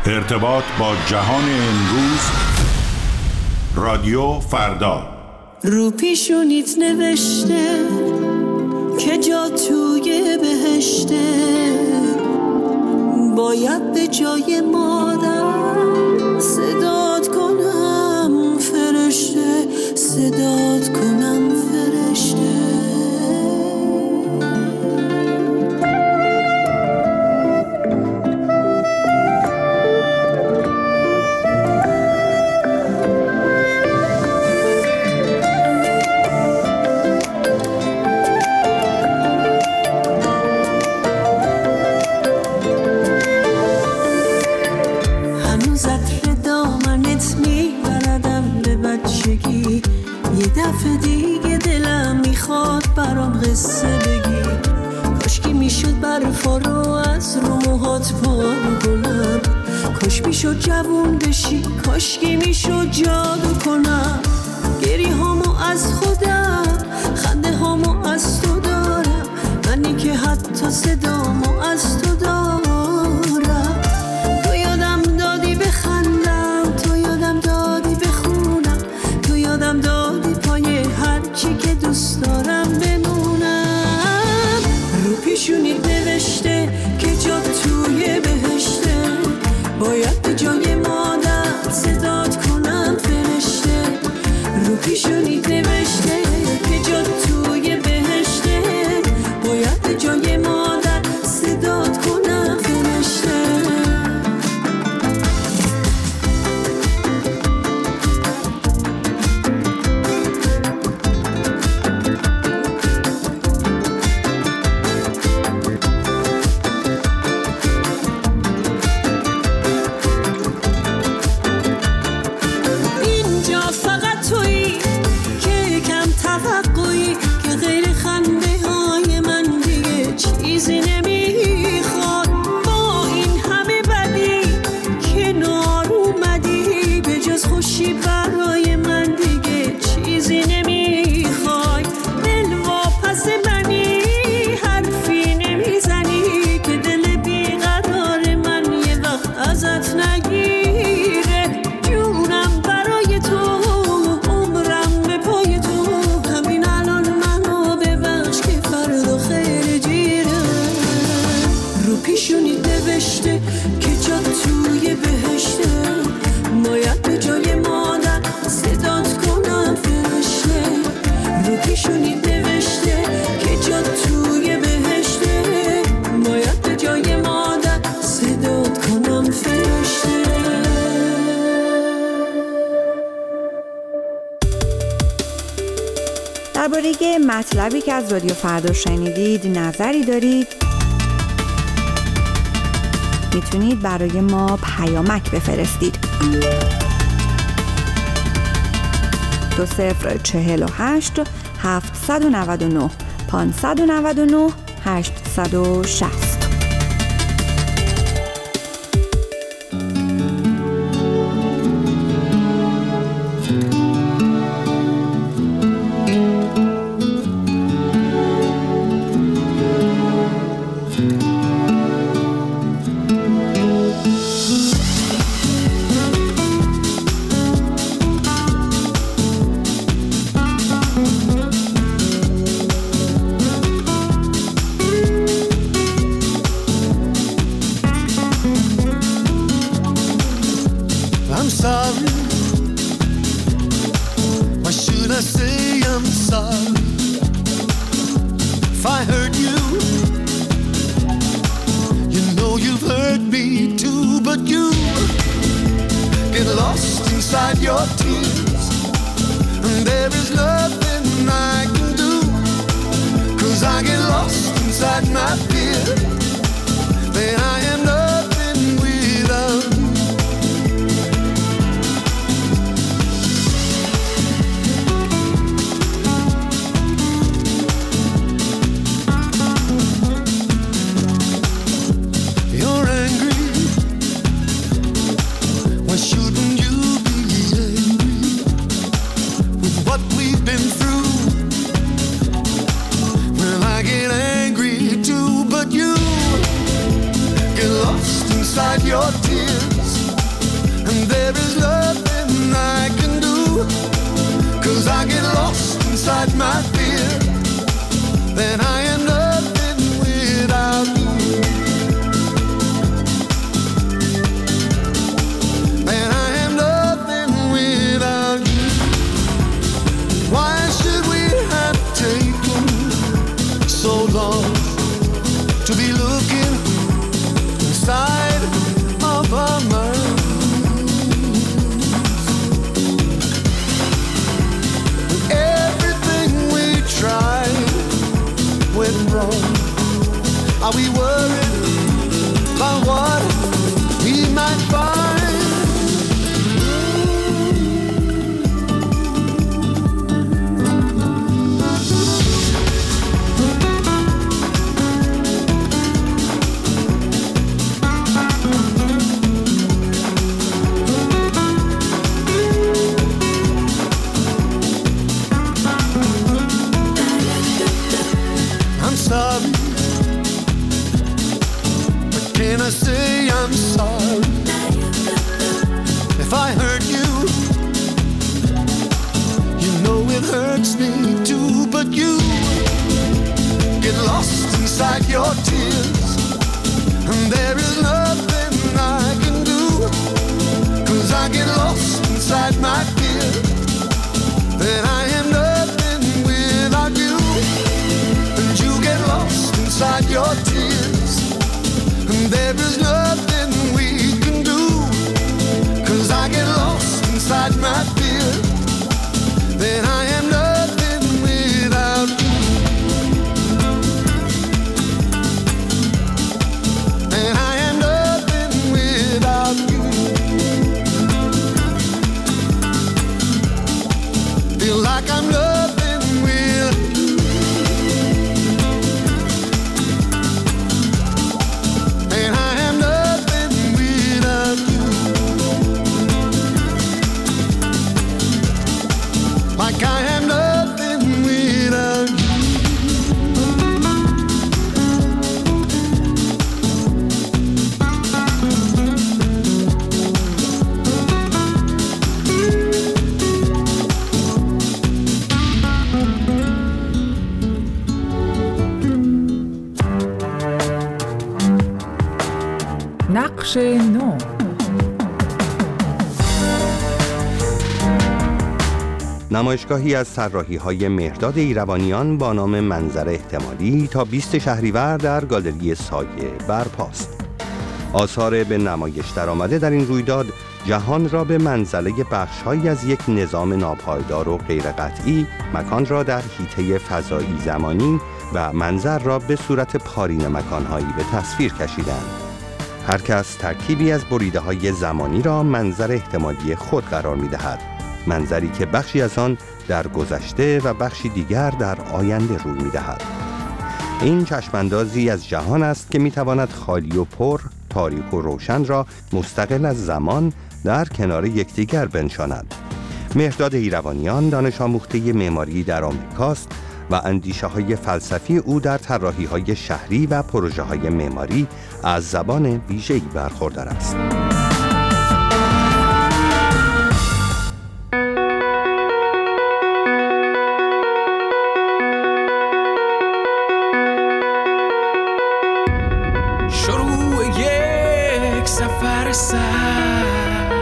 ارتباط با جهان امروز. رادیو فردا. رو پیشونیت نوشته که جا توی بهشته، باید به جای مادر صدات کنم فرشته، صدات کنم فرشته. دفعه دیگه دلم میخواد برام قصه بگی، کاشکی میشد برفا رو از رو موهات پارو کنم، کاش میشد جوون بشی، کاشکی میشد جادو کنم. گری هامو از خودم، خنده هامو از تو دارم، منی که حتی صدامو از تو دارم. تو یادم دادی بخندم، تو یادم دادی بخونم، تو یادم دادی هرچی که دوست دارم بمونم. رو پیشونیت نوشته که جا توی بهشته، باید به جای مادر صدات کنم فرشته. رو پیشونیت نوشته که جا توی بهشته، باید به جای مادر صدات کنم فرشته. درباره مطلبی که از رادیو فردا شنیدید نظری دارید، میتونید برای ما پیامک بفرستید. 2048 799 599 860. Inside your tears and there is nothing I can do, 'cause I get lost inside my fear, then I am nothing without you. And I am nothing without you. Why should we have taken so long to be looking inside of our minds? Everything we tried went wrong. Are we worried about what we might find? Sorry, but can I say I'm sorry if I hurt you? You know it hurts me too, but you get lost inside your tears, and there is nothing I can do, 'cause I get lost inside my fear, then I am nothing without you. You get lost inside your tears, and there is nothing we can do, 'cause I get lost inside my fear, then I am nothing without you. And I am nothing without you. Feel like I'm nothing without you. And I am nothing without you. Like I am nothing without you. نقش نو. نمایشگاهی از طراحی‌های مهرداد ایروانیان با نام منظر احتمالی تا 20 شهریور در گالری سایه برپاست. آثار به نمایش درآمده در این رویداد جهان را به منزله بخش‌هایی از یک نظام ناپایدار و غیرقطعی، مکان را در حیطه فضایی زمانی و منظر را به صورت پارین مکان‌هایی به تصویر کشیدند. هر کس ترکیبی از بریده‌های زمانی را منظر احتمالی خود قرار می‌دهد. منظری که بخشی از آن در گذشته و بخشی دیگر در آینده روی می‌دهد. این چشماندازی از جهان است که می‌تواند خالی و پر، تاریک و روشن را مستقل از زمان در کنار یکدیگر بنشاند. مهرداد ایروانیان دانش آموخته معماری در آمریکاست و اندیشه‌های فلسفی او در طراحی‌های شهری و پروژه‌های معماری از زبان ویژه‌ای برخوردار است. شروع یک سفر سخت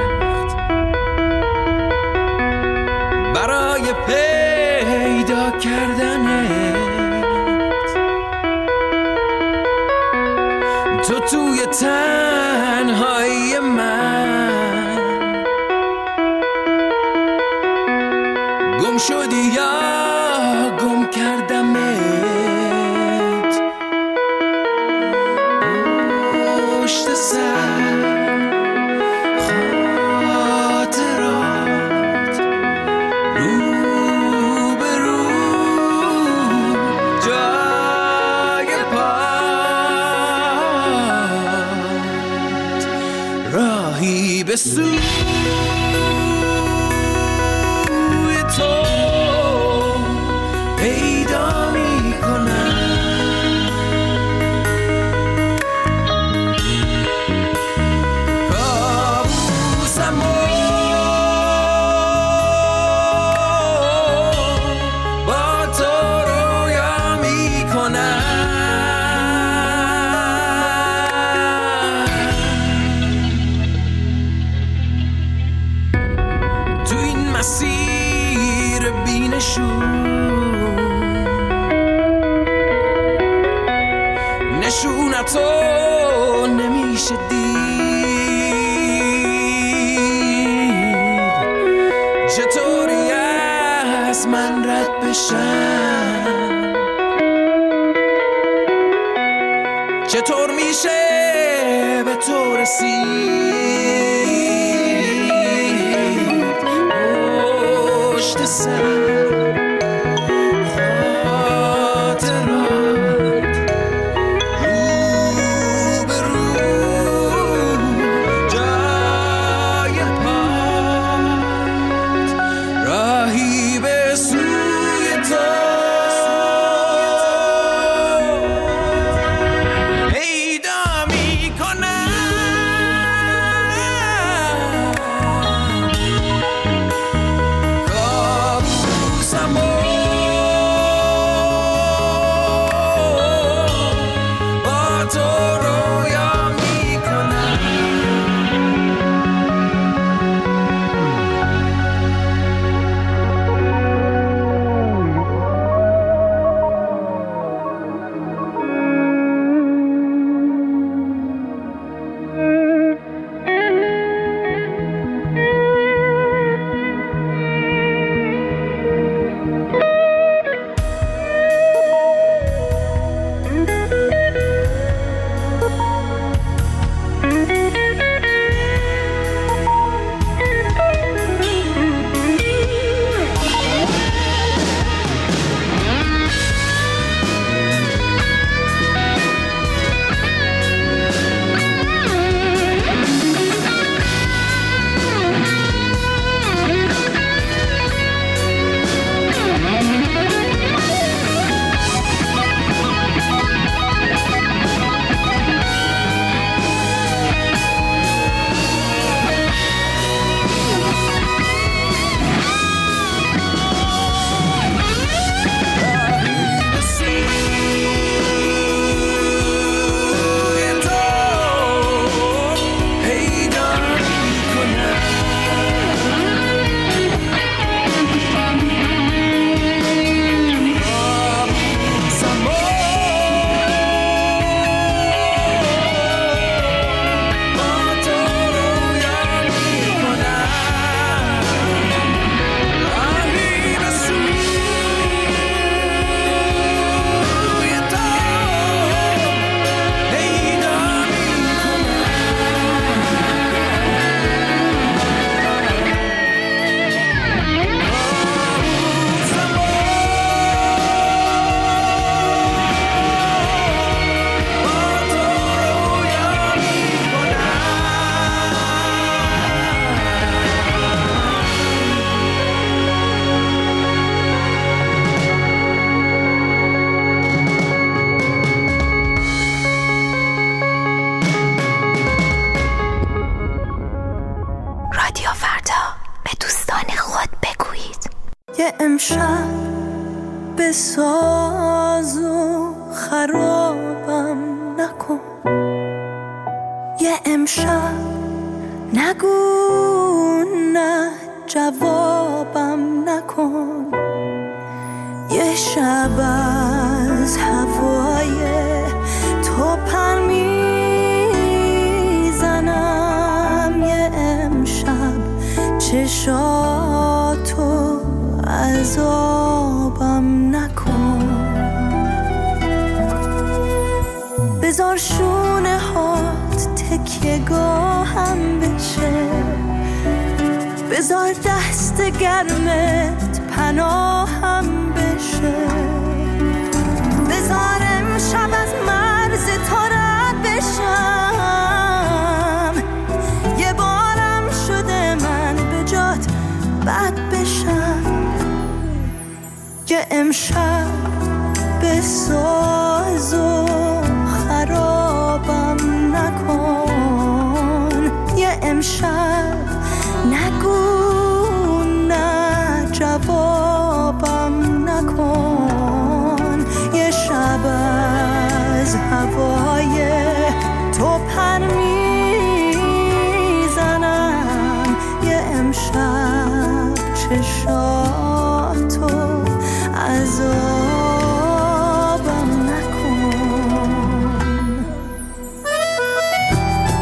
برای پیدا کردنت، تو توی تنهایی من گم شدی یا گم کردمت پشت سر خاطرات رو به رو جای پات راهی به سوی تو پیدا می کنم. کابوس نمیشه دید چطوری از من رد بشم، چطور میشه به تو رسید پشت سر امشب به ساز و خرابم نکن، یه امشب نگو نه جوابم نکن، یه شب از هوای تو پر میزنم، یه امشب چشاتو عذابم نکن، بذار شونه هات تکیه گاهم بشه، بذار دست گرمت پناهم بشه، بذار امشب از مرز تو رد بشم، یه بارم شده من به جات بد بشم، یه امشب به ساز و خرابم نکن، یه امشب نگو نه جوابم نکن، یه شب از هوای تو پر میزنم، یه امشب چشاتو عذابم نکن.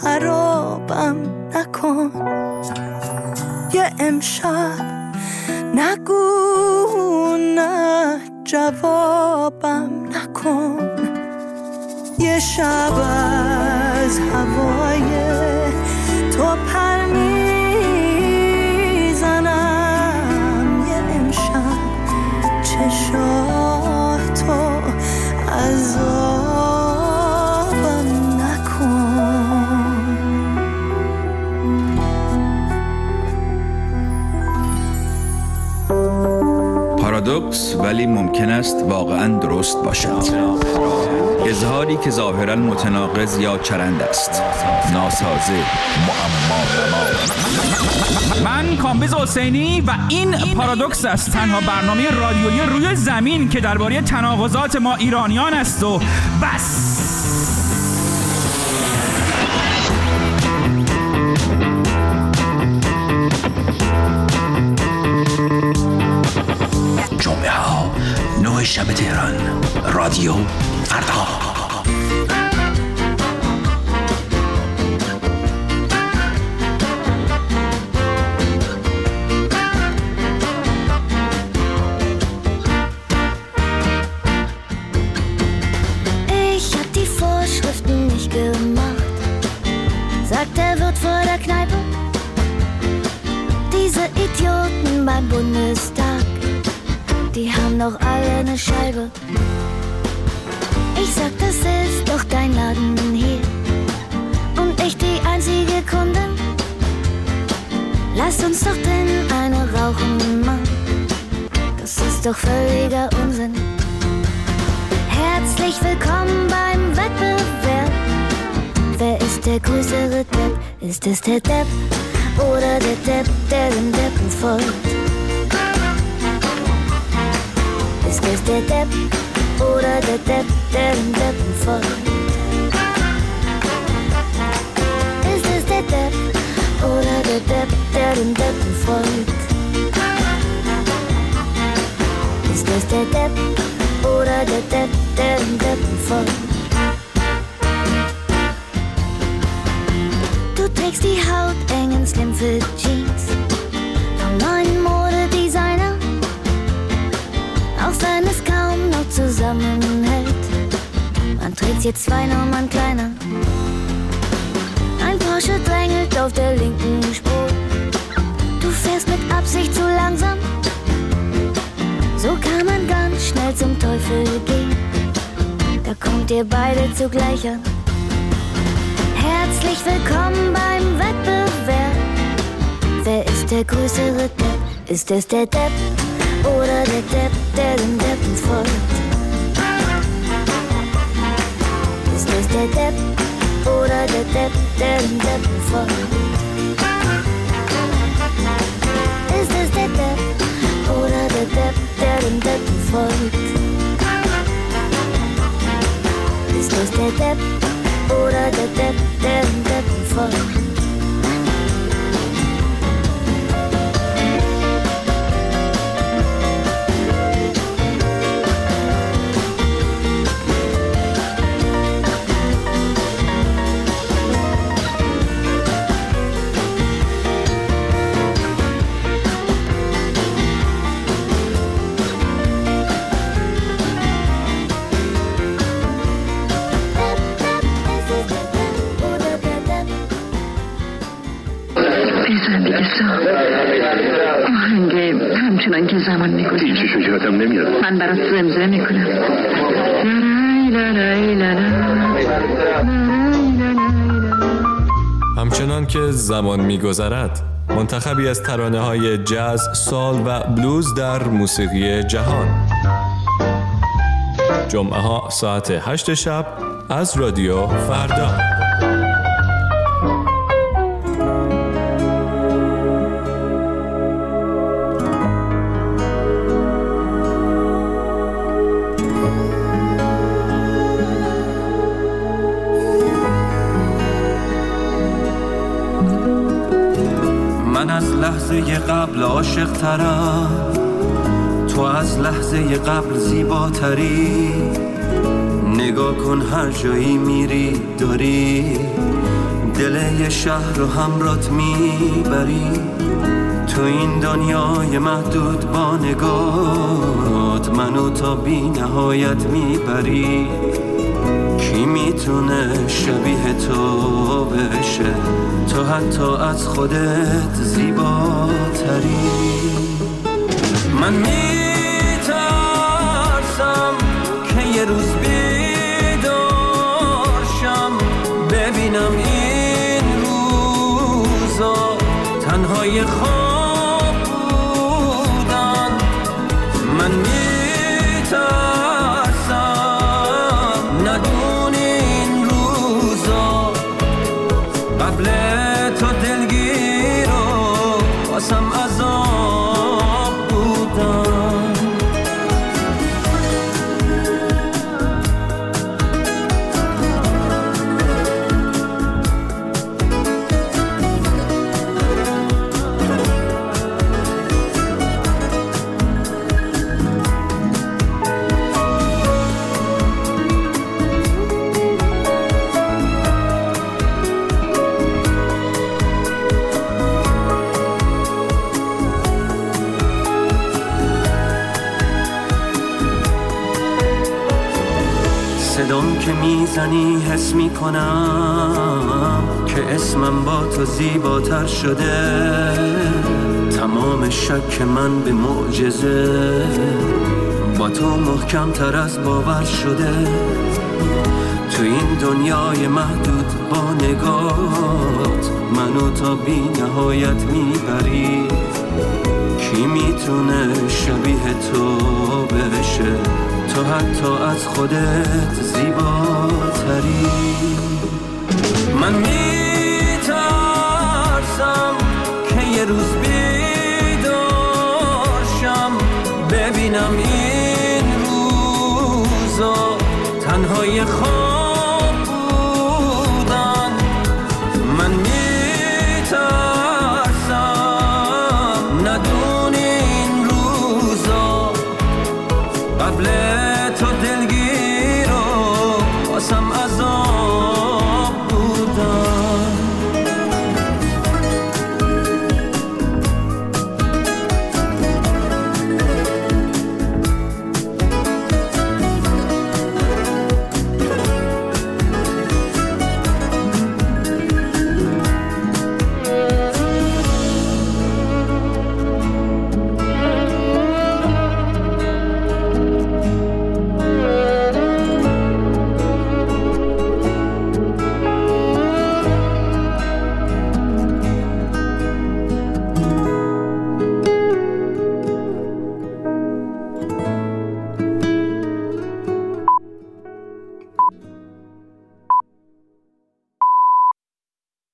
خرابم نکن. یه امشب نگو نه جوابم نکن. یه شب از هوای تو پر میزنم. یه امشب چشاتو عذابم نکن. پارادوکس ولی ممکن است واقعاً درست باشد. اظهاری که ظاهراً متناقض یا چرند است، ناسازه، معما. من کامبیز حسینی و این پارادوکس است، تنها برنامه رادیویی روی زمین که درباره تناقضات ما ایرانیان است و بس. جمعه ها 9 شب تهران، رادیو فردا. Ich hab die Vorschriften nicht gemacht, sagt der Wirt vor der Kneipe. Diese Idioten beim Bundestag, die haben doch alle eine Scheibe. Ich sag, das ist doch dein Laden hier und ich die einzige Kundin. Lass uns doch drin eine rauchen, Mann. Das ist doch völliger Unsinn. Herzlich willkommen beim Wettbewerb. Wer ist der größere Depp? Ist es der Depp oder der Depp, der dem Deppen folgt? Ist es der Depp oder der Depp, der dem Deppen folgt? Ist es der Depp oder der Depp, der dem Deppen folgt? Ist es der Depp oder der Depp, der dem Deppen folgt? Du trägst die hautengen Slimfit Jeans vom neuen Modedesigner, auch wenn es kaum noch zusammenhält. Man trägt jetzt 2 Nummern kleiner. Ein Porsche drängelt auf der linken Spur. Du fährst mit Absicht zu langsam. So kann man ganz schnell zum Teufel gehen. Da kommt ihr beide zugleich an. Herzlich willkommen beim Wettbewerb. Wer ist der größere Depp? Ist es der Depp oder der Depp, der dem Deppen folgt? Ist es der Depp oder der Depp, der dem Deppen folgt? Ist es der Depp oder der Depp, der dem Deppen folgt? Ist es der Depp oder der Depp, der dem Deppen folgt? آهنگ همچنان که زمان میگذره هیچی شجاعتم نمیاد. من برات زمزمه میکنم. همچنان که زمان میگذرد، منتخبی از ترانه‌های جاز، سال و بلوز در موسیقی جهان. جمعه ها ساعت 8 شب از رادیو فردا. من از لحظه قبل عاشق ترم، تو از لحظه قبل زیباتری. نگاه کن هر جایی میری داری دل یه شهر رو همرات میبری، تو این دنیای محدود با نگات منو تا بی نهایت میبری. کی میتونه شبیه تو بشه، تو حتی از خودت زیباتری. من میترسم که یه روز بیدارشم ببینم این روزا تنهای خواب بودن. من میترسم ندونی این روزا قبل تو دلگیر و واسم عذاب بودن. صدام که میزنی حس میکنم که اسمم با تو زیباتر شده. تمام شک من به معجزه با تو محکم تر از باور شده. تو این دنیای محدود با نگات منو تا بی نهایت میبری. کی میتونه شبیه تو بشه، تو حتی از خودت زیباتری. من میترسم که یه روز بیدارشم ببینم این روزا تنهای خواب